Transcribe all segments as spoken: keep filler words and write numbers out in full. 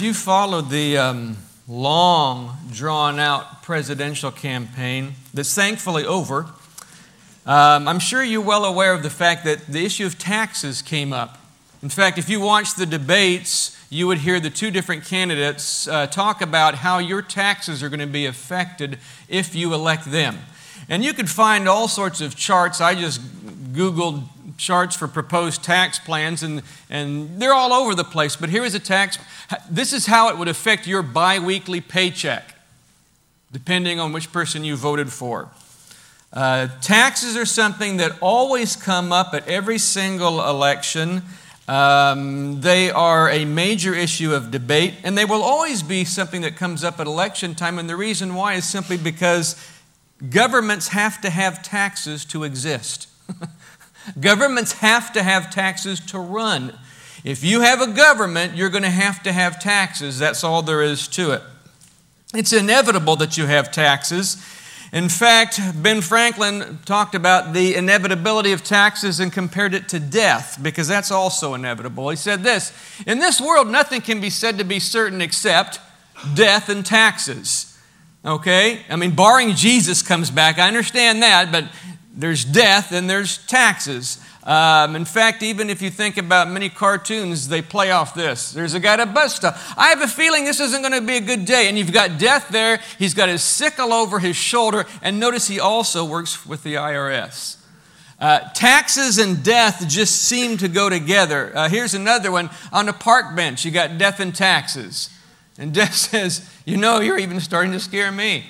you followed the um, long, drawn-out presidential campaign that's thankfully over, um, I'm sure you're well aware of the fact that the issue of taxes came up. In fact, if you watched the debates, you would hear the two different candidates uh, talk about how your taxes are going to be affected if you elect them. And you could find all sorts of charts. I just Googled charts for proposed tax plans, and, and they're all over the place. But here is a tax. This is how it would affect your biweekly paycheck, depending on which person you voted for. Uh, taxes are something that always come up at every single election. Um, they are a major issue of debate, and they will always be something that comes up at election time. And the reason why is simply because governments have to have taxes to exist. Governments have to have taxes to run. If you have a government, you're going to have to have taxes. That's all there is to it. It's inevitable that you have taxes. In fact, Ben Franklin talked about the inevitability of taxes and compared it to death, because that's also inevitable. He said this: in this world, nothing can be said to be certain except death and taxes. Okay? I mean, barring Jesus comes back, I understand that, but there's death and there's taxes. Um, in fact, even if you think about many cartoons, they play off this. There's a guy at a bus stop. I have a feeling this isn't going to be a good day. And you've got death there. He's got his sickle over his shoulder. And notice he also works with the I R S. Uh, taxes and death just seem to go together. Uh, here's another one. On a park bench, you got death and taxes. And death says, you know, you're even starting to scare me.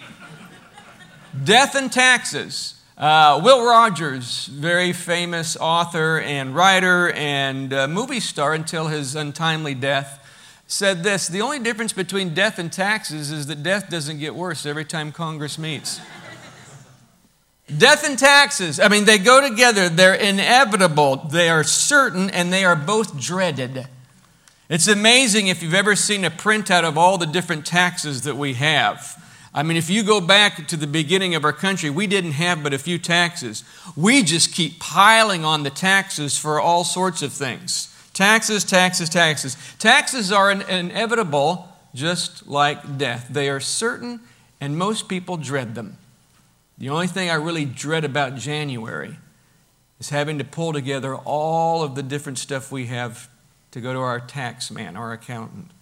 Death and taxes. Uh, Will Rogers, very famous author and writer and uh, movie star until his untimely death, said this: the only difference between death and taxes is that death doesn't get worse every time Congress meets. Death and taxes, I mean, they go together. They're inevitable. They are certain, and they are both dreaded. It's amazing if you've ever seen a printout of all the different taxes that we have. I mean, if you go back to the beginning of our country, we didn't have but a few taxes. We just keep piling on the taxes for all sorts of things. Taxes, taxes, taxes. Taxes are in- inevitable, just like death. They are certain, and most people dread them. The only thing I really dread about January is having to pull together all of the different stuff we have to go to our tax man, our accountant.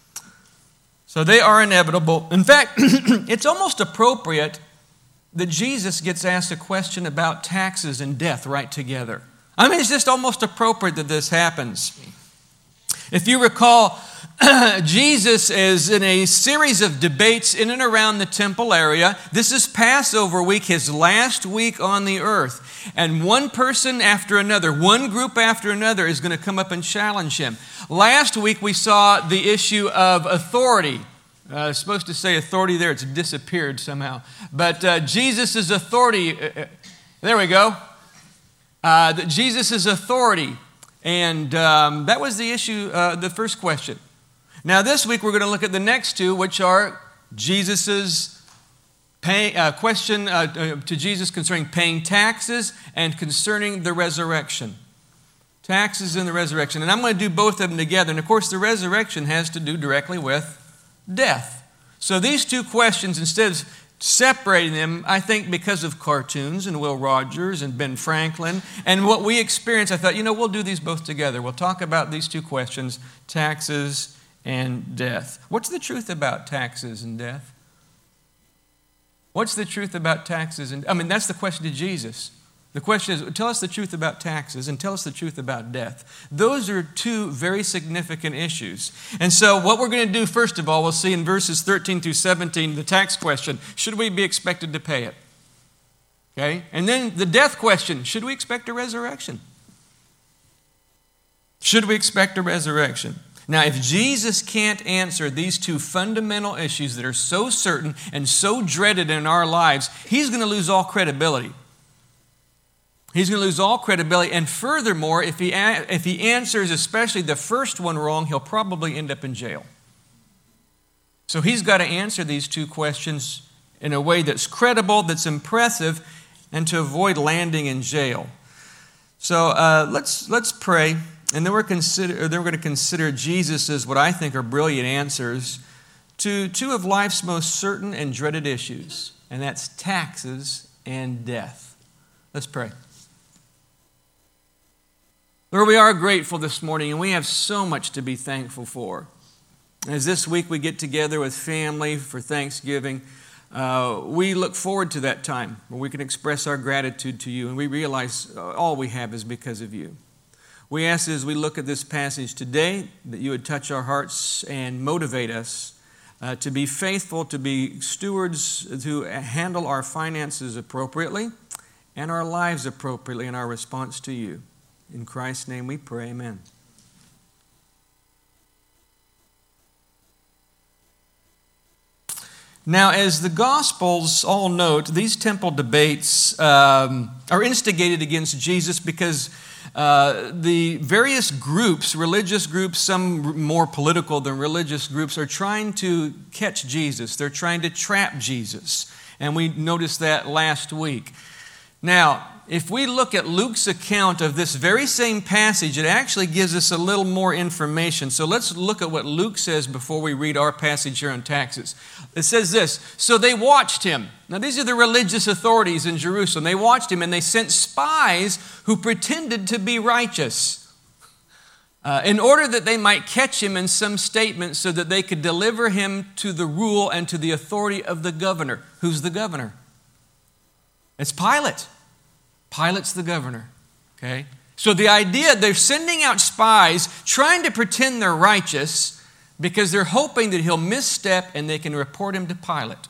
So they are inevitable. In fact, it's almost appropriate that Jesus gets asked a question about taxes and death right together. I mean, it's just almost appropriate that this happens. If you recall, Jesus is in a series of debates in and around the temple area. This is Passover week, his last week on the earth. And one person after another, one group after another is going to come up and challenge him. Last week we saw the issue of authority. Uh, I was supposed to say authority there. It's disappeared somehow. But uh, Jesus' authority, uh, there we go. Uh, that Jesus' authority. And um, that was the issue, uh, the first question. Now this week we're going to look at the next two, which are Jesus' pay, uh, question uh, to Jesus concerning paying taxes and concerning the resurrection. Taxes and the resurrection. And I'm going to do both of them together. And of course the resurrection has to do directly with death. So these two questions, instead of separating them, I think because of cartoons and Will Rogers and Ben Franklin and what we experience, I thought, you know, we'll do these both together. We'll talk about these two questions, taxes and death. What's the truth about taxes and death? What's the truth about taxes and I mean, that's the question to Jesus. The question is, tell us the truth about taxes and tell us the truth about death. Those are two very significant issues. And so what we're going to do, first of all, we'll see in verses thirteen through seventeen, the tax question, should we be expected to pay it? Okay? And then the death question, should we expect a resurrection? Should we expect a resurrection? Now, if Jesus can't answer these two fundamental issues that are so certain and so dreaded in our lives, he's going to lose all credibility. He's going to lose all credibility. And furthermore, if he, if he answers especially the first one wrong, he'll probably end up in jail. So he's got to answer these two questions in a way that's credible, that's impressive, and to avoid landing in jail. So uh, let's, let's pray. And then we're, consider, then we're going to consider Jesus' what I think are brilliant answers to two of life's most certain and dreaded issues, and that's taxes and death. Let's pray. Lord, we are grateful this morning, and we have so much to be thankful for. As this week we get together with family for Thanksgiving, uh, we look forward to that time where we can express our gratitude to you, and we realize all we have is because of you. We ask as we look at this passage today that you would touch our hearts and motivate us uh, to be faithful, to be stewards, to handle our finances appropriately and our lives appropriately in our response to you. In Christ's name we pray, amen. Now, as the Gospels all note, these temple debates um, are instigated against Jesus because uh, the various groups, religious groups, some more political than religious groups, are trying to catch Jesus. They're trying to trap Jesus. And we noticed that last week. Now, if we look at Luke's account of this very same passage, it actually gives us a little more information. So let's look at what Luke says before we read our passage here on taxes. It says this, so they watched him. Now these are the religious authorities in Jerusalem. They watched him and they sent spies who pretended to be righteous uh, in order that they might catch him in some statement so that they could deliver him to the rule and to the authority of the governor. Who's the governor? It's Pilate. Pilate's the governor, okay? So the idea, they're sending out spies trying to pretend they're righteous because they're hoping that he'll misstep and they can report him to Pilate.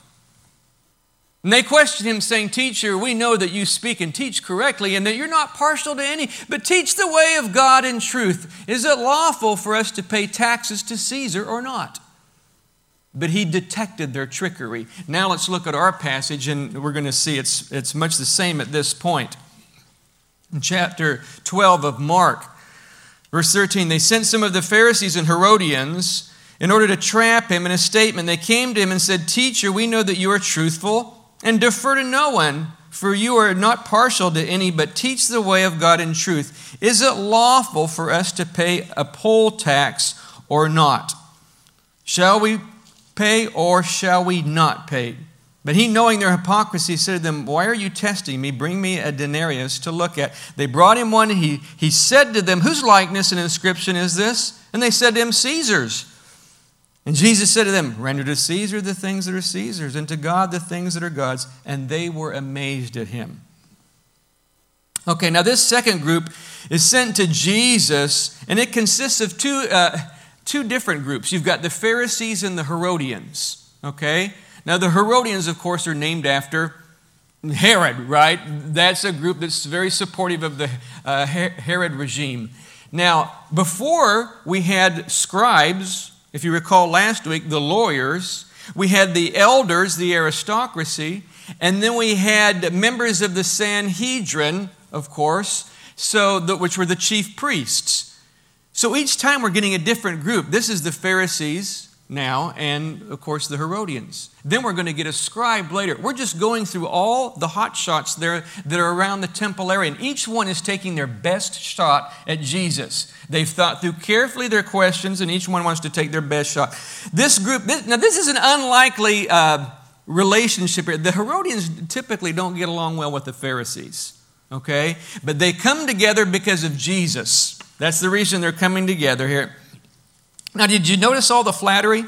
And they question him saying, teacher, we know that you speak and teach correctly and that you're not partial to any, but teach the way of God in truth. Is it lawful for us to pay taxes to Caesar or not? But he detected their trickery. Now let's look at our passage, and we're going to see it's, it's much the same at this point. In chapter twelve of Mark, verse thirteen, they sent some of the Pharisees and Herodians in order to trap him in a statement. They came to him and said, teacher, we know that you are truthful and defer to no one, for you are not partial to any, but teach the way of God in truth. Is it lawful for us to pay a poll tax or not? Shall we pay or shall we not pay? But he, knowing their hypocrisy, said to them, why are you testing me? Bring me a denarius to look at. They brought him one. He, he said to them, whose likeness and inscription is this? And they said to him, Caesar's. And Jesus said to them, render to Caesar the things that are Caesar's, and to God the things that are God's. And they were amazed at him. Okay, now this second group is sent to Jesus, and it consists of two, uh, two different groups. You've got the Pharisees and the Herodians, okay? Now, the Herodians, of course, are named after Herod, right? That's a group that's very supportive of the uh, Herod regime. Now, before we had scribes, if you recall last week, the lawyers, we had the elders, the aristocracy, and then we had members of the Sanhedrin, of course, so the, which were the chief priests. So each time we're getting a different group. This is the Pharisees now, and of course the Herodians. Then we're going to get a scribe later. We're just going through all the hot shots there that are around the temple area, and each one is taking their best shot at Jesus. They've thought through carefully their questions, and each one wants to take their best shot. This group, this, now this is an unlikely uh, relationship here. The Herodians typically don't get along well with the Pharisees, okay? But they come together because of Jesus. That's the reason they're coming together here. Now, did you notice all the flattery?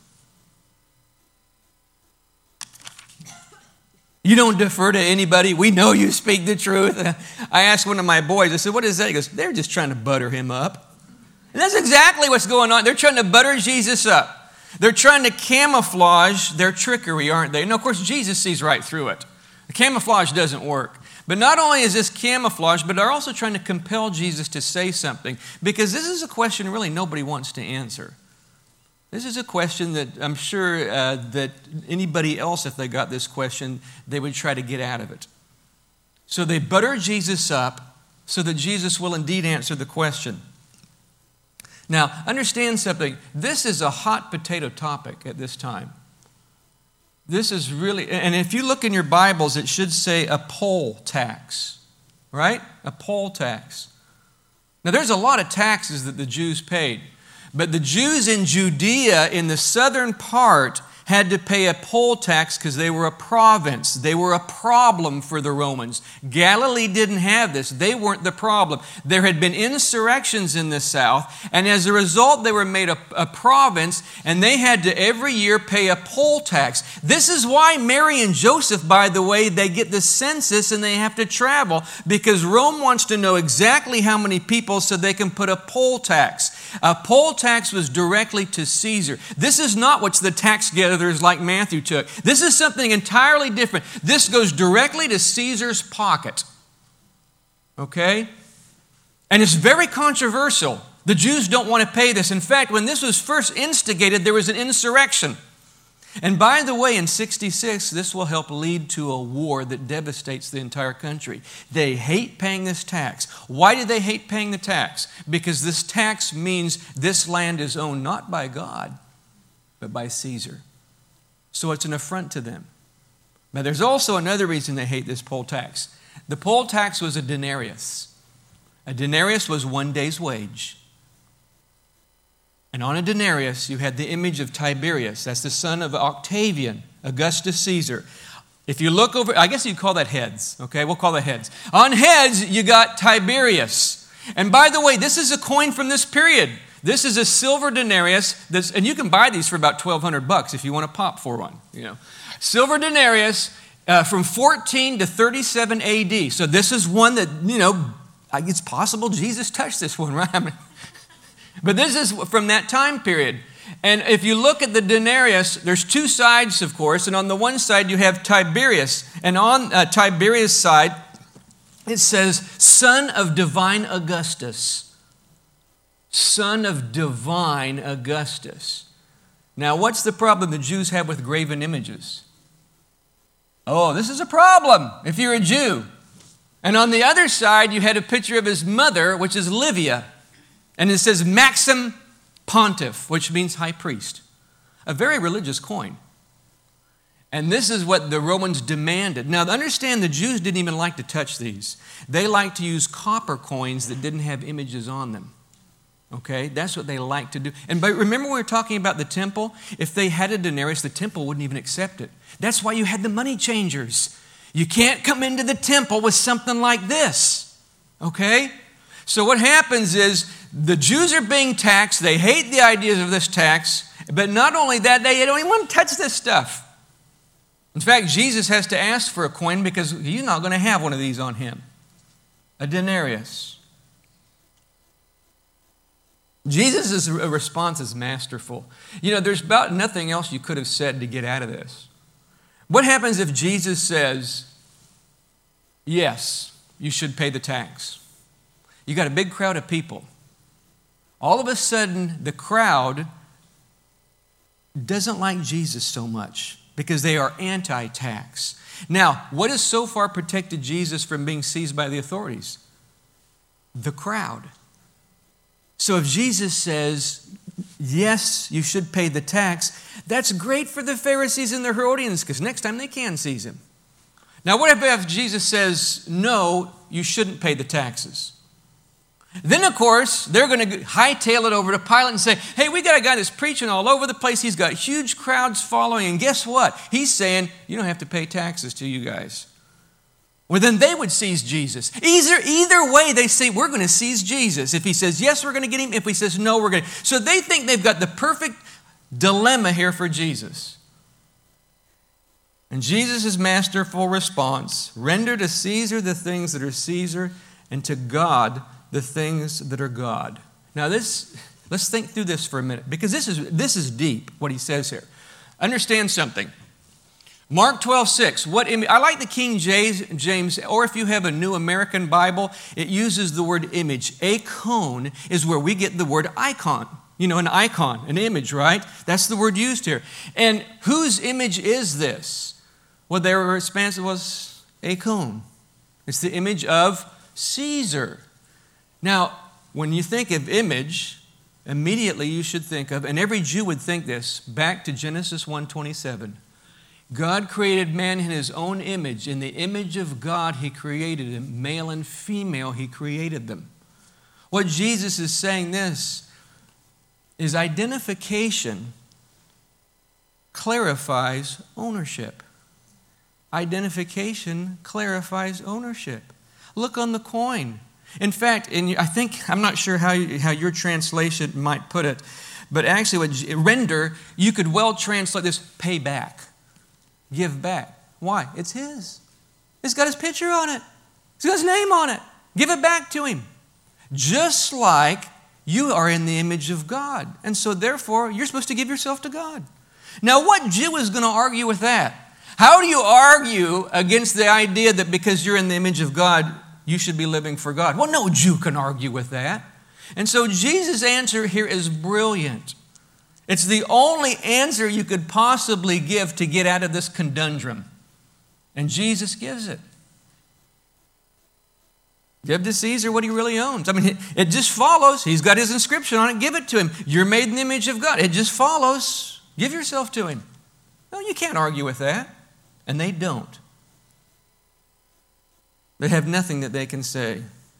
You don't defer to anybody. We know you speak the truth. I asked one of my boys, I said, what is that? He goes, they're just trying to butter him up. And that's exactly what's going on. They're trying to butter Jesus up. They're trying to camouflage their trickery, aren't they? And of course, Jesus sees right through it. The camouflage doesn't work. But not only is this camouflage, but they're also trying to compel Jesus to say something, because this is a question really nobody wants to answer. This is a question that I'm sure uh, that anybody else, if they got this question, they would try to get out of it. So they butter Jesus up so that Jesus will indeed answer the question. Now, understand something. This is a hot potato topic at this time. This is really, and if you look in your Bibles, it should say a poll tax, right? A poll tax. Now, there's a lot of taxes that the Jews paid, but the Jews in Judea, in the southern part, had to pay a poll tax because they were a province. They were a problem for the Romans. Galilee didn't have this. They weren't the problem. There had been insurrections in the south, and as a result, they were made a, a province, and they had to every year pay a poll tax. This is why Mary and Joseph, by the way, they get the census and they have to travel, because Rome wants to know exactly how many people so they can put a poll tax. A poll tax was directly to Caesar. This is not what the tax gatherers like Matthew took. This is something entirely different. This goes directly to Caesar's pocket. Okay? And it's very controversial. The Jews don't want to pay this. In fact, when this was first instigated, there was an insurrection. And by the way, in sixty-six, this will help lead to a war that devastates the entire country. They hate paying this tax. Why do they hate paying the tax? Because this tax means this land is owned not by God, but by Caesar. So it's an affront to them. Now, there's also another reason they hate this poll tax. The poll tax was a denarius. A denarius was one day's wage. And on a denarius, you had the image of Tiberius. That's the son of Octavian, Augustus Caesar. If you look over, I guess you'd call that heads. Okay, we'll call that heads. On heads, you got Tiberius. And by the way, this is a coin from this period. This is a silver denarius, that's, and you can buy these for about twelve hundred bucks if you want to pop for one. You know, silver denarius uh, from fourteen to thirty-seven A D. So this is one that, you know, it's possible Jesus touched this one, right? I mean, but this is from that time period. And if you look at the denarius, there's two sides, of course. And on the one side, you have Tiberius. And on uh, Tiberius' side, it says, son of divine Augustus. Son of divine Augustus. Now, what's the problem the Jews have with graven images? Oh, this is a problem if you're a Jew. And on the other side, you had a picture of his mother, which is Livia. And it says Maxim Pontiff, which means high priest. A very religious coin. And this is what the Romans demanded. Now, understand the Jews didn't even like to touch these. They liked to use copper coins that didn't have images on them. Okay? That's what they liked to do. And but remember we were talking about the temple? If they had a denarius, the temple wouldn't even accept it. That's why you had the money changers. You can't come into the temple with something like this. Okay? So what happens is the Jews are being taxed. They hate the ideas of this tax. But not only that, they don't even want to touch this stuff. In fact, Jesus has to ask for a coin because he's not going to have one of these on him. A denarius. Jesus' response is masterful. You know, there's about nothing else you could have said to get out of this. What happens if Jesus says, yes, you should pay the tax? You got a big crowd of people. All of a sudden, the crowd doesn't like Jesus so much because they are anti-tax. Now, what has so far protected Jesus from being seized by the authorities? The crowd. So if Jesus says, yes, you should pay the tax, that's great for the Pharisees and the Herodians because next time they can seize him. Now, what if Jesus says, no, you shouldn't pay the taxes? Then, of course, they're going to hightail it over to Pilate and say, hey, we got a guy that's preaching all over the place. He's got huge crowds following. And guess what? He's saying, you don't have to pay taxes to you guys. Well, then they would seize Jesus. Either, either way, they say, we're going to seize Jesus. If he says, yes, we're going to get him. If he says, no, we're going to. So they think they've got the perfect dilemma here for Jesus. And Jesus' masterful response, render to Caesar the things that are Caesar, and to God the things that are God. Now this, let's think through this for a minute, because this is, this is deep, what he says here. Understand something. Mark twelve six. What Im- I like the King James, or if you have a New American Bible, it uses the word image. Icon is where we get the word icon. You know, an icon, an image, right? That's the word used here. And whose image is this? Well, their response was icon. It's the image of Caesar. Now, when you think of image, immediately you should think of, and every Jew would think this, back to Genesis one twenty-seven. God created man in his own image. In the image of God, he created him. Male and female, he created them. What Jesus is saying this is identification clarifies ownership. Identification clarifies ownership. Look on the coin. In fact, in, I think, I'm not sure how, you, how your translation might put it, but actually, what, render, you could well translate this, pay back, give back. Why? It's his. It's got his picture on it. It's got his name on it. Give it back to him. Just like you are in the image of God. And so therefore, you're supposed to give yourself to God. Now, what Jew is going to argue with that? How do you argue against the idea that because you're in the image of God, you should be living for God? Well, no Jew can argue with that. And so Jesus' answer here is brilliant. It's the only answer you could possibly give to get out of this conundrum. And Jesus gives it. Give to Caesar what he really owns. I mean, it just follows. He's got his inscription on it. Give it to him. You're made in the image of God. It just follows. Give yourself to him. No, you can't argue with that. And they don't. They have nothing that they can say.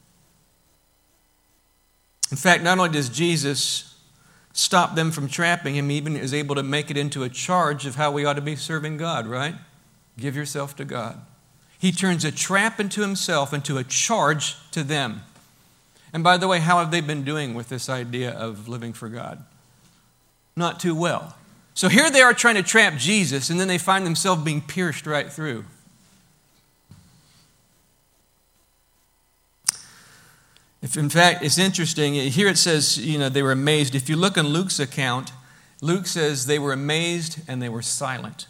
In fact, not only does Jesus stop them from trapping him, he even is able to make it into a charge of how we ought to be serving God, right? Give yourself to God. He turns a trap into himself, into a charge to them. And by the way, how have they been doing with this idea of living for God? Not too well. So here they are trying to trap Jesus, and then they find themselves being pierced right through. If in fact, it's interesting, here it says, you know, they were amazed. If you look in Luke's account, Luke says they were amazed and they were silent.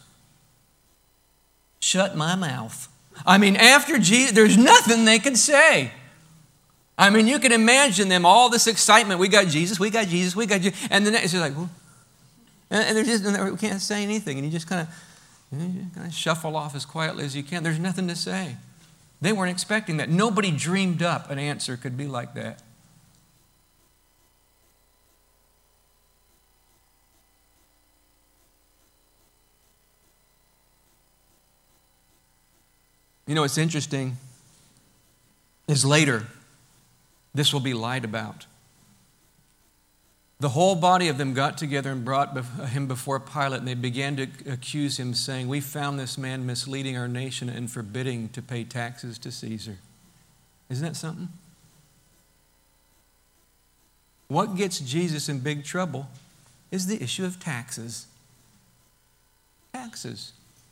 Shut my mouth. I mean, after Jesus, there's nothing they could say. I mean, you can imagine them, all this excitement. We got Jesus, we got Jesus, we got Jesus. And then it's just like, well, and they're just, they can't say anything. And you just kind of, you know, you kind of shuffle off as quietly as you can. There's nothing to say. They weren't expecting that. Nobody dreamed up an answer could be like that. You know, what's interesting is later, this will be lied about. The whole body of them got together and brought him before Pilate, and they began to accuse him, saying, "We found this man misleading our nation and forbidding to pay taxes to Caesar." Isn't that something? What gets Jesus in big trouble is the issue of taxes. Taxes.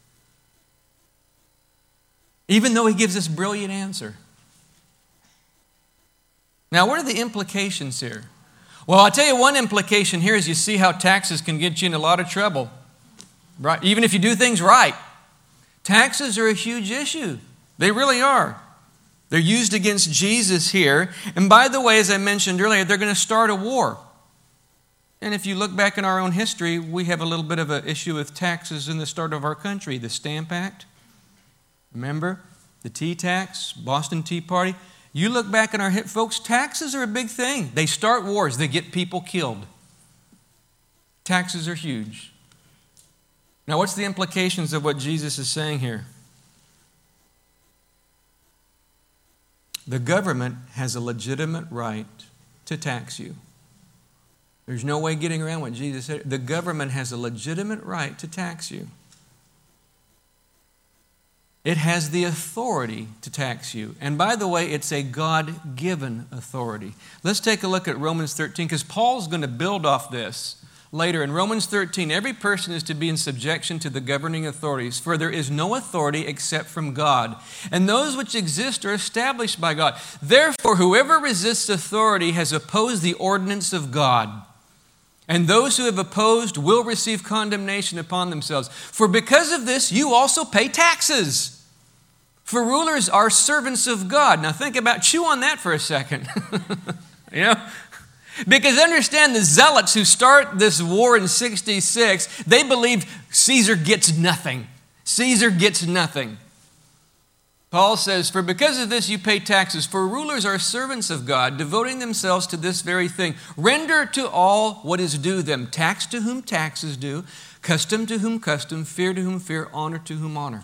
Even though he gives this brilliant answer. Now, what are the implications here? Well, I'll tell you one implication here is you see how taxes can get you in a lot of trouble. Right? Even if you do things right. Taxes are a huge issue. They really are. They're used against Jesus here. And by the way, as I mentioned earlier, they're going to start a war. And if you look back in our own history, we have a little bit of an issue with taxes in the start of our country. The Stamp Act. Remember? The tea tax, Boston Tea Party. You look back in our hit, folks, taxes are a big thing. They start wars. They get people killed. Taxes are huge. Now, what's the implications of what Jesus is saying here? The government has a legitimate right to tax you. There's no way getting around what Jesus said. The government has a legitimate right to tax you. It has the authority to tax you. And by the way, it's a God-given authority. Let's take a look at Romans thirteen, because Paul's going to build off this later. In Romans thirteen, every person is to be in subjection to the governing authorities, for there is no authority except from God, and those which exist are established by God. Therefore, whoever resists authority has opposed the ordinance of God. And those who have opposed will receive condemnation upon themselves. For because of this, you also pay taxes. For rulers are servants of God. Now think about, chew on that for a second. You know? Because understand, the zealots who start this war in sixty-six, they believed Caesar gets nothing. Caesar gets nothing. Paul says, for because of this you pay taxes, for rulers are servants of God, devoting themselves to this very thing. Render to all what is due them. Tax to whom tax is due, custom to whom custom, fear to whom fear, honor to whom honor.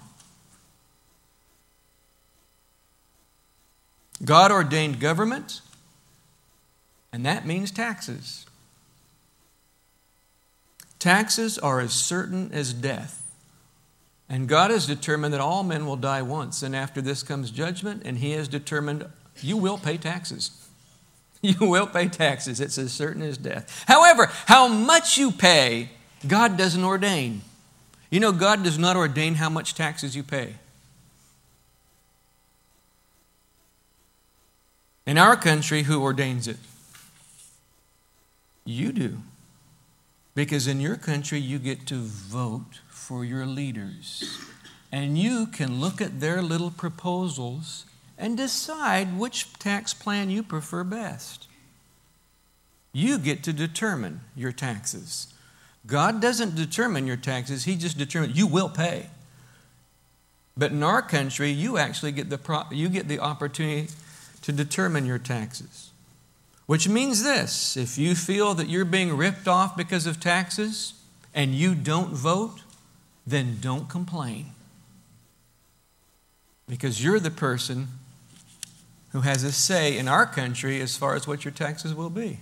God ordained government And that means taxes. Taxes are as certain as death. And God has determined that all men will die once, and after this comes judgment, and He has determined you will pay taxes. You will pay taxes. It's as certain as death. However, how much you pay, God doesn't ordain. You know, God does not ordain how much taxes you pay. In our country, who ordains it? You do. Because in your country, you get to vote for your leaders. And you can look at their little proposals and decide which tax plan you prefer best. You get to determine your taxes. God doesn't determine your taxes. He just determines you will pay. But in our country, you actually get the pro- you get the opportunity to determine your taxes. Which means this: if you feel that you're being ripped off because of taxes and you don't vote, then don't complain. Because you're the person who has a say in our country as far as what your taxes will be.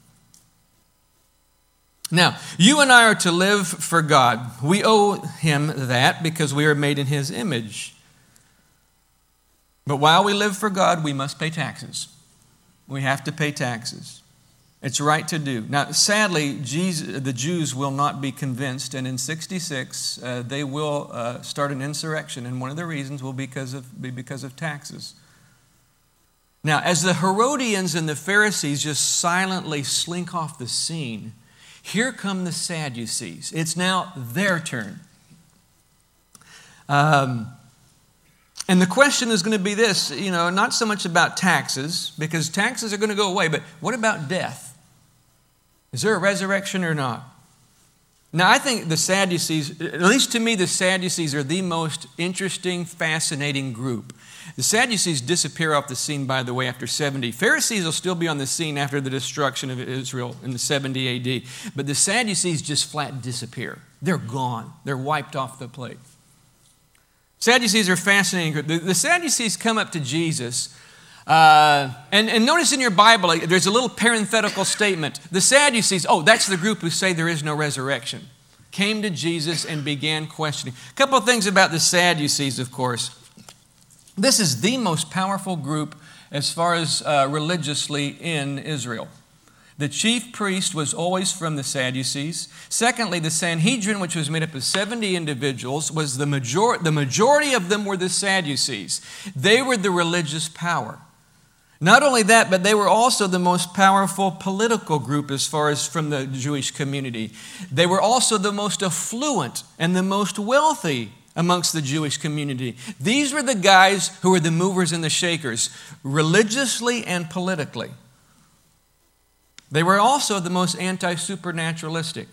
Now, you and I are to live for God. We owe Him that because we are made in His image. But while we live for God, we must pay taxes. We have to pay taxes. It's right to do. Now, sadly, Jesus, the Jews will not be convinced, and in sixty-six, uh, they will uh, start an insurrection, and one of the reasons will because of, be because of taxes. Now, as the Herodians and the Pharisees just silently slink off the scene, here come the Sadducees. It's now their turn. Um, and the question is going to be this, you know, not so much about taxes, because taxes are going to go away, but what about death? Is there a resurrection or not? Now, I think the Sadducees, at least to me, the Sadducees are the most interesting, fascinating group. The Sadducees disappear off the scene, by the way, after seventy. Pharisees will still be on the scene after the destruction of Israel in the seventy A D. But the Sadducees just flat disappear. They're gone. They're wiped off the plate. Sadducees are a fascinating group. The, the Sadducees come up to Jesus. Uh, and, and notice in your Bible, there's a little parenthetical statement. The Sadducees, oh, that's the group who say there is no resurrection, came to Jesus and began questioning. A couple of things about the Sadducees, of course. This is the most powerful group as far as uh, religiously in Israel. The chief priest was always from the Sadducees. Secondly, the Sanhedrin, which was made up of seventy individuals, was the major- the majority of them were the Sadducees. They were the religious power. Not only that, but they were also the most powerful political group as far as from the Jewish community. They were also the most affluent and the most wealthy amongst the Jewish community. These were the guys who were the movers and the shakers, religiously and politically. They were also the most anti-supernaturalistic.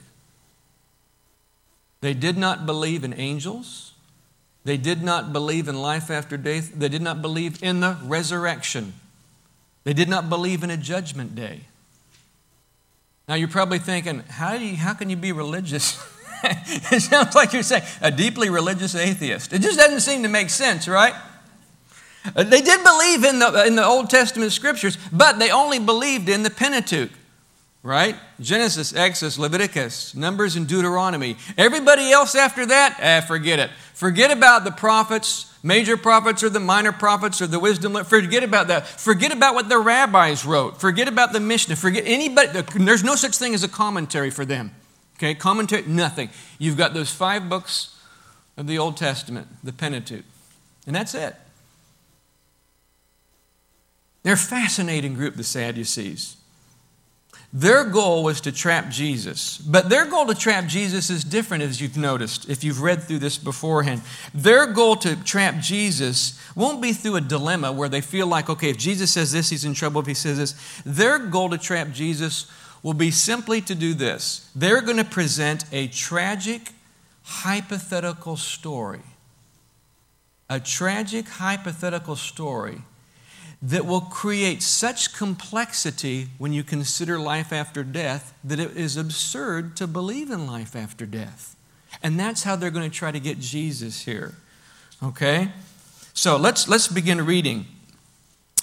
They did not believe in angels. They did not believe in life after death. They did not believe in the resurrection. They did not believe in a judgment day. Now you're probably thinking, how do you, how can you be religious? It sounds like you're saying a deeply religious atheist. It just doesn't seem to make sense, right? They did believe in the, in the Old Testament scriptures, but they only believed in the Pentateuch, right? Genesis, Exodus, Leviticus, Numbers, and Deuteronomy. Everybody else after that, eh, forget it. Forget about the prophets, major prophets or the minor prophets or the wisdom. Forget about that. Forget about what the rabbis wrote. Forget about the Mishnah. Forget anybody. There's no such thing as a commentary for them. Okay, commentary, nothing. You've got those five books of the Old Testament, the Pentateuch, and that's it. They're a fascinating group, the Sadducees. Their goal was to trap Jesus, but their goal to trap Jesus is different, as you've noticed, if you've read through this beforehand. Their goal to trap Jesus won't be through a dilemma where they feel like, okay, if Jesus says this, he's in trouble. If he says this, their goal to trap Jesus will be simply to do this. They're going to present a tragic, hypothetical story. A tragic, hypothetical story that will create such complexity when you consider life after death that it is absurd to believe in life after death. And that's how they're going to try to get Jesus here. Okay? So let's, let's begin reading.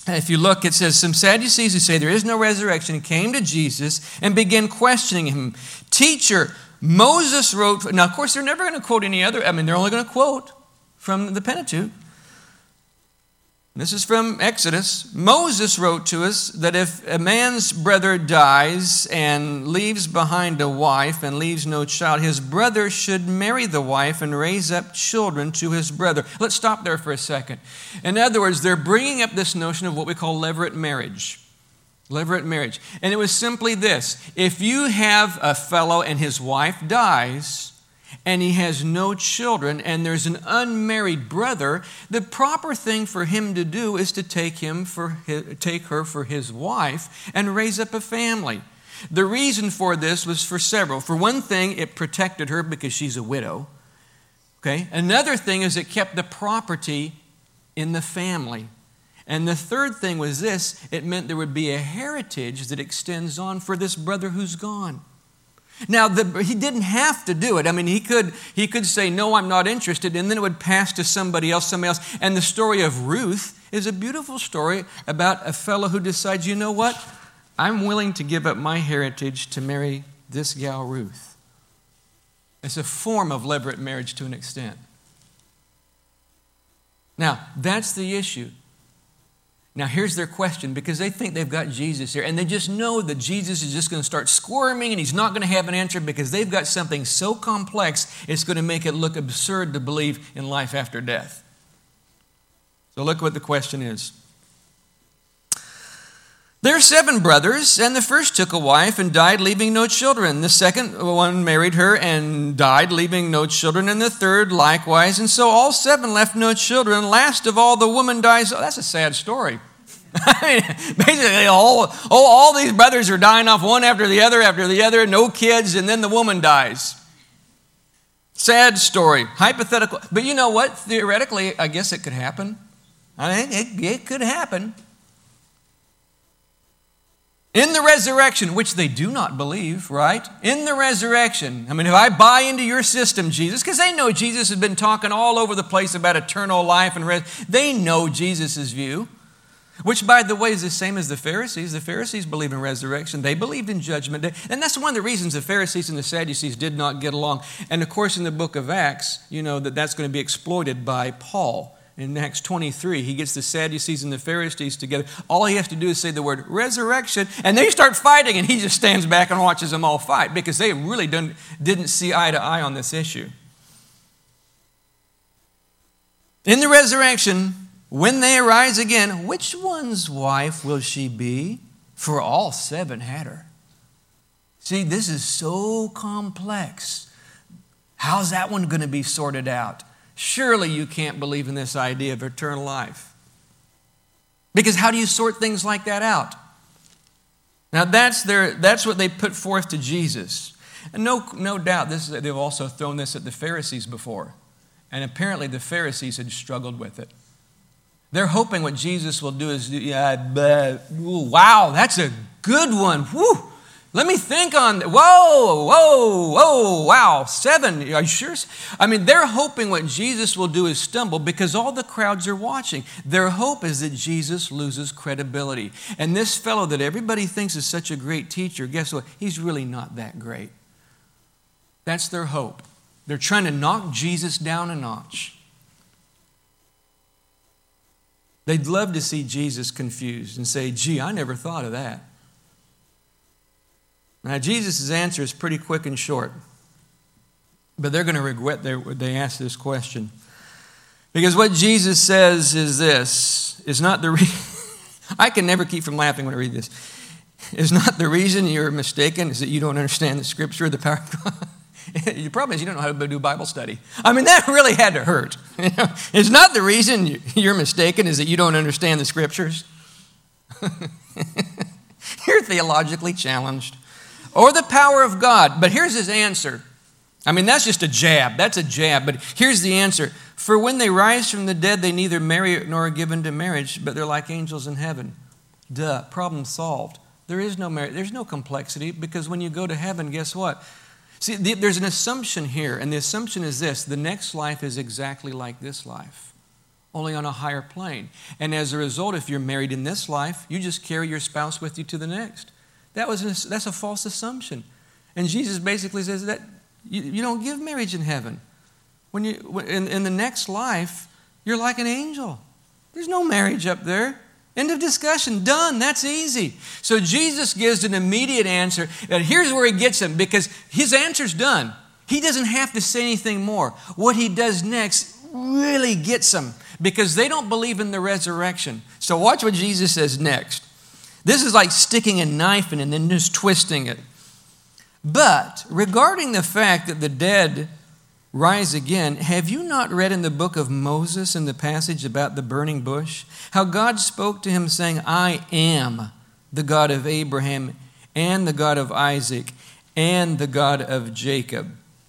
if you look, it says, some Sadducees who say there is no resurrection came to Jesus and began questioning him. Teacher, Moses wrote, now of course they're never going to quote any other, I mean they're only going to quote from the Pentateuch. This is from Exodus. Moses wrote to us that if a man's brother dies and leaves behind a wife and leaves no child, his brother should marry the wife and raise up children to his brother. Let's stop there for a second. In other words, they're bringing up this notion of what we call levirate marriage. Levirate marriage. And it was simply this. If you have a fellow and his wife dies, and he has no children, and there's an unmarried brother, the proper thing for him to do is to take him for his, take her for his wife and raise up a family. The reason for this was for several. For one thing, it protected her because she's a widow. Okay? Another thing is it kept the property in the family. And the third thing was this, it meant there would be a heritage that extends on for this brother who's gone. Now, the, he didn't have to do it. I mean, he could, he could say, no, I'm not interested, and then it would pass to somebody else, somebody else. And the story of Ruth is a beautiful story about a fellow who decides, you know what? I'm willing to give up my heritage to marry this gal Ruth. It's a form of levirate marriage to an extent. Now, that's the issue. Now, here's their question, because they think they've got Jesus here, and they just know that Jesus is just going to start squirming, and he's not going to have an answer because they've got something so complex, it's going to make it look absurd to believe in life after death. So look what the question is. There are seven brothers, and the first took a wife and died, leaving no children. The second one married her and died, leaving no children, and the third likewise. And so all seven left no children. Last of all, the woman dies. Oh, that's a sad story. I mean, basically, all, oh, all these brothers are dying off one after the other, after the other, no kids, and then the woman dies. Sad story, hypothetical. But you know what? Theoretically, I guess it could happen. I mean, it, it could happen. In the resurrection, which they do not believe, right? In the resurrection. I mean, if I buy into your system, Jesus, because they know Jesus has been talking all over the place about eternal life and res- they know Jesus' view, which, by the way, is the same as the Pharisees. The Pharisees believe in resurrection. They believed in judgment day. And that's one of the reasons the Pharisees and the Sadducees did not get along. And, of course, in the book of Acts, you know that that's going to be exploited by Paul. In Acts twenty-three, he gets the Sadducees and the Pharisees together. All he has to do is say the word resurrection, and they start fighting, and he just stands back and watches them all fight because they really didn't, didn't see eye to eye on this issue. In the resurrection, when they arise again, which one's wife will she be? For all seven had her. See, this is so complex. How's that one going to be sorted out? Surely you can't believe in this idea of eternal life. Because how do you sort things like that out? Now that's their, that's what they put forth to Jesus. And no, no doubt this, they've also thrown this at the Pharisees before. And apparently the Pharisees had struggled with it. They're hoping what Jesus will do is, uh, wow, that's a good one. Whew. Let me think on, whoa, whoa, whoa, wow, seven, are you sure? I mean, they're hoping what Jesus will do is stumble because all the crowds are watching. Their hope is that Jesus loses credibility. And this fellow that everybody thinks is such a great teacher, guess what? He's really not that great. That's their hope. They're trying to knock Jesus down a notch. They'd love to see Jesus confused and say, gee, I never thought of that. Now, Jesus' answer is pretty quick and short. But they're going to regret they, they asked this question. Because what Jesus says is this, is not the reason, I can never keep from laughing when I read this. Is not the reason you're mistaken is that you don't understand the Scripture, the power of God. The problem is you don't know how to do Bible study. I mean, that really had to hurt. You know? It's not the reason you're mistaken is that you don't understand the Scriptures. You're theologically challenged. Or the power of God. But here's his answer. I mean, that's just a jab. That's a jab. But here's the answer. For when they rise from the dead, they neither marry nor are given to marriage, but they're like angels in heaven. Duh, problem solved. There is no marriage. There's no complexity because when you go to heaven, guess what? See, the, there's an assumption here, and the assumption is this. The next life is exactly like this life. only on a higher plane. And as a result, if you're married in this life, you just carry your spouse with you to the next. That was a, that's a false assumption. And Jesus basically says that you, you don't give marriage in heaven. When you in, in the next life, you're like an angel. There's no marriage up there. End of discussion. Done. That's easy. So Jesus gives an immediate answer. And here's where he gets them, because his answer's done. He doesn't have to say anything more. What he does next really gets them, because they don't believe in the resurrection. So watch what Jesus says next. This is like sticking a knife in and then just twisting it. But regarding the fact that the dead rise again, have you not read in the book of Moses in the passage about the burning bush, how God spoke to him saying, I am the God of Abraham and the God of Isaac and the God of Jacob.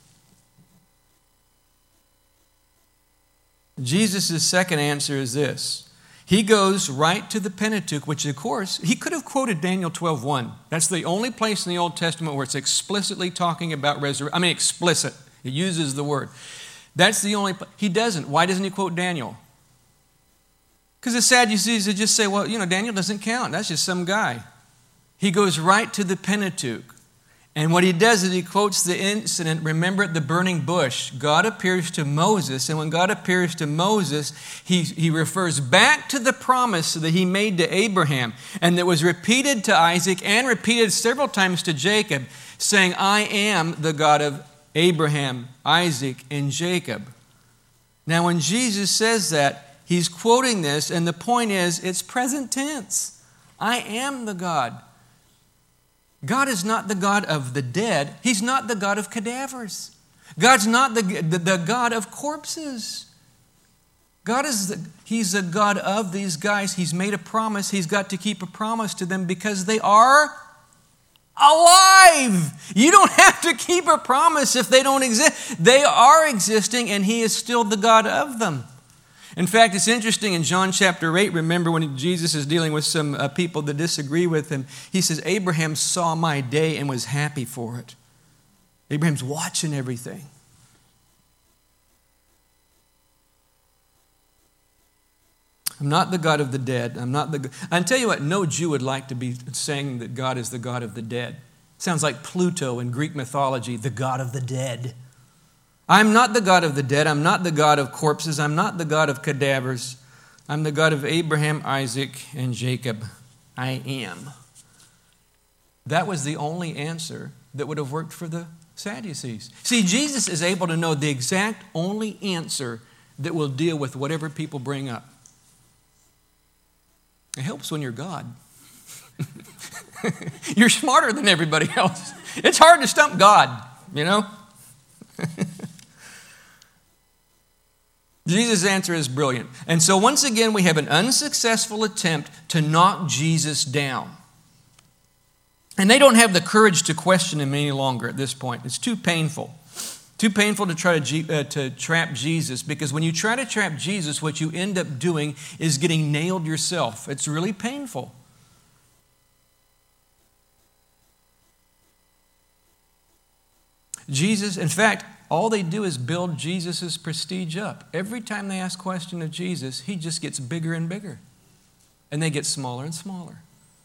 Jesus' second answer is this. He goes right to the Pentateuch, which of course, he could have quoted Daniel twelve one. That's the only place in the Old Testament where it's explicitly talking about resurrection. I mean, explicit. It uses the word. That's the only place. He doesn't. Why doesn't he quote Daniel? Because the Sadducees would just say, well, you know, Daniel doesn't count. That's just some guy. He goes right to the Pentateuch. And what he does is he quotes the incident, remember at the burning bush. God appears to Moses, and when God appears to Moses, he, he refers back to the promise that he made to Abraham, and that was repeated to Isaac and repeated several times to Jacob, saying, I am the God of Abraham, Isaac, and Jacob. Now, when Jesus says that, he's quoting this, and the point is, it's present tense. I am the God. God is not the God of the dead. He's not the God of cadavers. God's not the, the, the God of corpses. God is the, He's the God of these guys. He's made a promise. He's got to keep a promise to them because they are alive. You don't have to keep a promise if they don't exist. They are existing, and He is still the God of them. In fact, it's interesting in John chapter eight, remember when Jesus is dealing with some uh, people that disagree with him, he says, Abraham saw my day and was happy for it. Abraham's watching everything. I'm not the God of the dead. I'm not the. I tell you what, no Jew would like to be saying that God is the God of the dead. Sounds like Pluto in Greek mythology, the God of the dead. I'm not the God of the dead. I'm not the God of corpses. I'm not the God of cadavers. I'm the God of Abraham, Isaac, and Jacob. I am. That was the only answer that would have worked for the Sadducees. See, Jesus is able to know the exact only answer that will deal with whatever people bring up. It helps when you're God. You're smarter than everybody else. It's hard to stump God, you know? Jesus' answer is brilliant. And so once again, we have an unsuccessful attempt to knock Jesus down. And they don't have the courage to question him any longer at this point. It's too painful. Too painful to try to, uh, to trap Jesus, because when you try to trap Jesus, what you end up doing is getting nailed yourself. It's really painful. Jesus, in fact, all they do is build Jesus' prestige up. Every time they ask a question of Jesus, he just gets bigger and bigger. And they get smaller and smaller.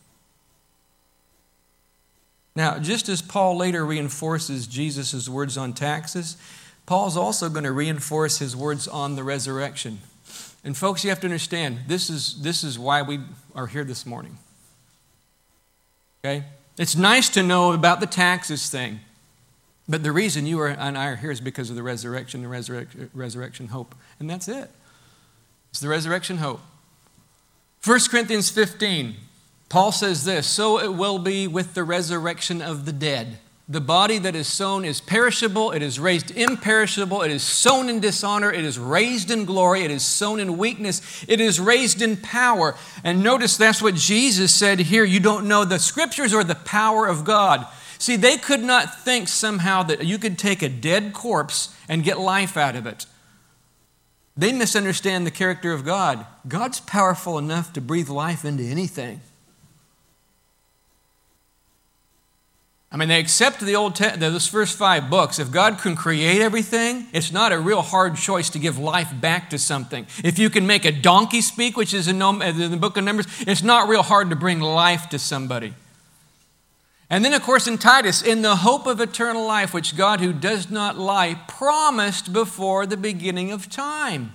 Now, just as Paul later reinforces Jesus' words on taxes, Paul's also going to reinforce his words on the resurrection. And folks, you have to understand, this is, this is why we are here this morning. Okay? It's nice to know about the taxes thing. But the reason you and I are here is because of the resurrection, the resurrection, resurrection hope. And that's it. It's the resurrection hope. First Corinthians fifteen, Paul says this, so it will be with the resurrection of the dead. The body that is sown is perishable, it is raised imperishable, it is sown in dishonor, it is raised in glory, it is sown in weakness, it is raised in power. And notice that's what Jesus said here. You don't know the scriptures or the power of God. See, they could not think somehow that you could take a dead corpse and get life out of it. They misunderstand the character of God. God's powerful enough to breathe life into anything. I mean, they accept the Old Te- those first five books. If God can create everything, it's not a real hard choice to give life back to something. If you can make a donkey speak, which is in the book of Numbers, it's not real hard to bring life to somebody. And then, of course, in Titus, in the hope of eternal life, which God, who does not lie, promised before the beginning of time.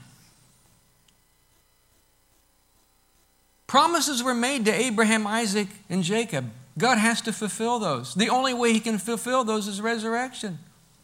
Promises were made to Abraham, Isaac, and Jacob. God has to fulfill those. The only way he can fulfill those is resurrection.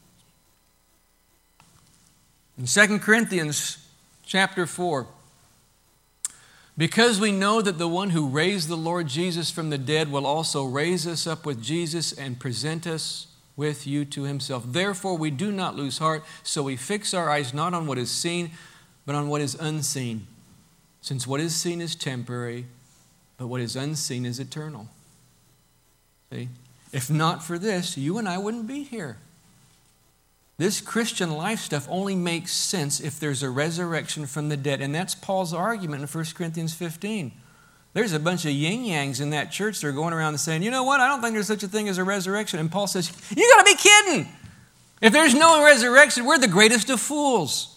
In Second Corinthians chapter four, because we know that the one who raised the Lord Jesus from the dead will also raise us up with Jesus and present us with you to himself. Therefore, we do not lose heart, so we fix our eyes not on what is seen, but on what is unseen. Since what is seen is temporary, but what is unseen is eternal. See? If not for this, you and I wouldn't be here. This Christian life stuff only makes sense if there's a resurrection from the dead. And that's Paul's argument in First Corinthians fifteen. There's a bunch of yin-yangs in that church that are going around and saying, you know what, I don't think there's such a thing as a resurrection. And Paul says, you got to be kidding. If there's no resurrection, we're the greatest of fools.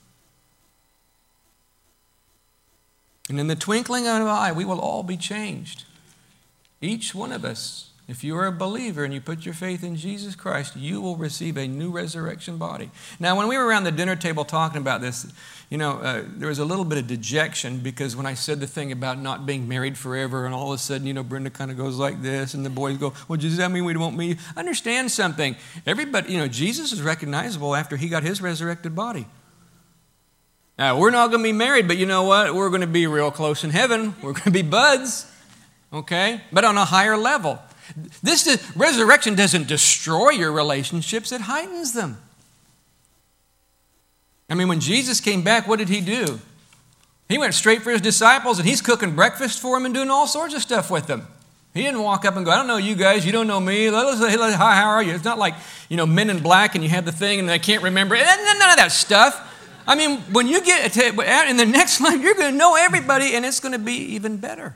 And in the twinkling of an eye, we will all be changed. Each one of us. If you are a believer and you put your faith in Jesus Christ, you will receive a new resurrection body. Now, when we were around the dinner table talking about this, you know, uh, there was a little bit of dejection because when I said the thing about not being married forever and all of a sudden, you know, Brenda kind of goes like this and the boys go, well, does that mean we won't meet? Understand something. Everybody, you know, Jesus is recognizable after he got his resurrected body. Now, we're not going to be married, but you know what? We're going to be real close in heaven. We're going to be buds, okay? But on a higher level. This is, resurrection doesn't destroy your relationships, it heightens them. I mean, when Jesus came back, what did he do? He went straight for his disciples and he's cooking breakfast for them and doing all sorts of stuff with them. He didn't walk up and go, I don't know you guys, you don't know me, let us say, hi, how are you? It's not like, you know, Men in Black and you have the thing and they can't remember. None of that stuff. I mean, when you get to, in the next life, you're going to know everybody and it's going to be even better.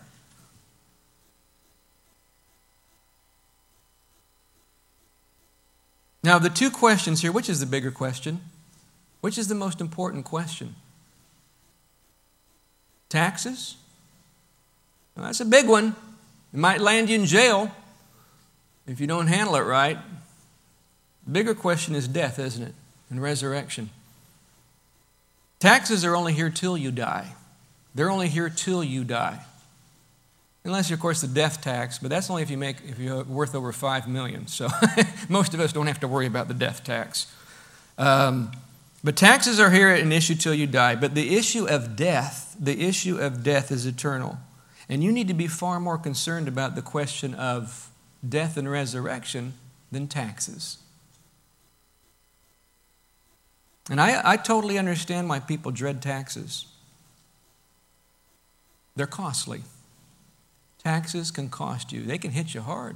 Now, the two questions here, which is the bigger question? Which is the most important question? Taxes? Well, that's a big one. It might land you in jail if you don't handle it right. The bigger question is death, isn't it? And resurrection. Taxes are only here till you die. They're only here till you die. Unless, of course, the death tax, but that's only if you make if you're worth over five million dollars. So most of us don't have to worry about the death tax. Um, but taxes are here an issue till you die. But the issue of death, the issue of death is eternal. And you need to be far more concerned about the question of death and resurrection than taxes. And I, I totally understand why people dread taxes. They're costly. Taxes can cost you. They can hit you hard.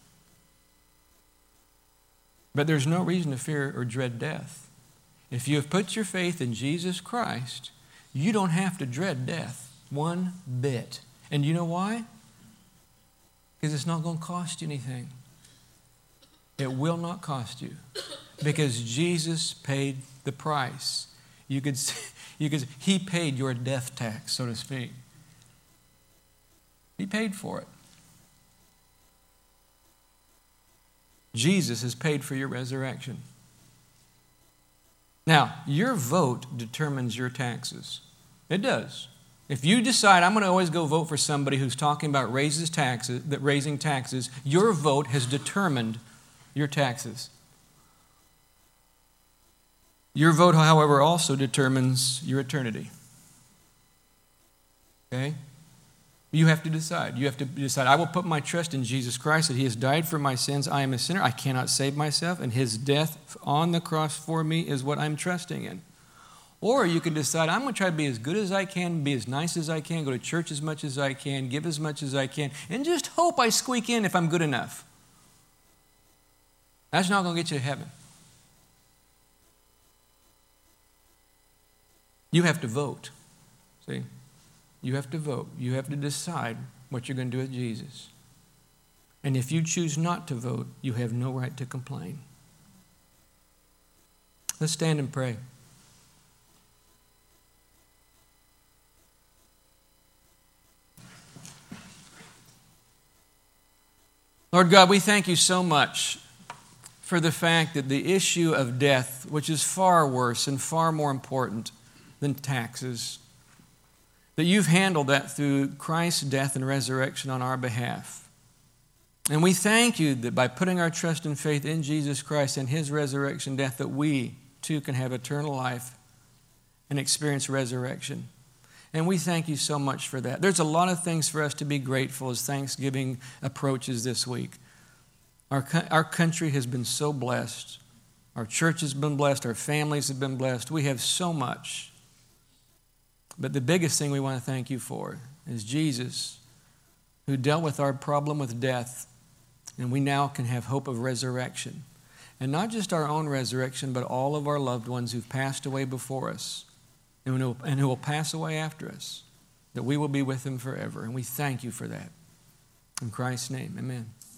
But there's no reason to fear or dread death. If you have put your faith in Jesus Christ, you don't have to dread death one bit. And you know why? Because it's not going to cost you anything. It will not cost you. Because Jesus paid the price. You could, you could, he paid your death tax, so to speak. He paid for it. Jesus has paid for your resurrection. Now, your vote determines your taxes. It does. If you decide, I'm going to always go vote for somebody who's talking about raises taxes, that raising taxes, your vote has determined your taxes. Your vote, however, also determines your eternity. Okay? You have to decide. You have to decide, I will put my trust in Jesus Christ, that he has died for my sins. I am a sinner. I cannot save myself, and his death on the cross for me is what I'm trusting in. Or you can decide, I'm going to try to be as good as I can, be as nice as I can, go to church as much as I can, give as much as I can, and just hope I squeak in if I'm good enough. That's not going to get you to heaven. You have to vote. See? You have to vote. You have to decide what you're going to do with Jesus. And if you choose not to vote, you have no right to complain. Let's stand and pray. Lord God, we thank you so much for the fact that the issue of death, which is far worse and far more important than taxes, that you've handled that through Christ's death and resurrection on our behalf. And we thank you that by putting our trust and faith in Jesus Christ and his resurrection death, that we too can have eternal life and experience resurrection. And we thank you so much for that. There's a lot of things for us to be grateful as Thanksgiving approaches this week. Our, our country has been so blessed. Our church has been blessed. Our families have been blessed. We have so much. But the biggest thing we want to thank you for is Jesus, who dealt with our problem with death, and we now can have hope of resurrection. And not just our own resurrection, but all of our loved ones who've passed away before us and who, and who will pass away after us, that we will be with them forever. And we thank you for that. In Christ's name, amen.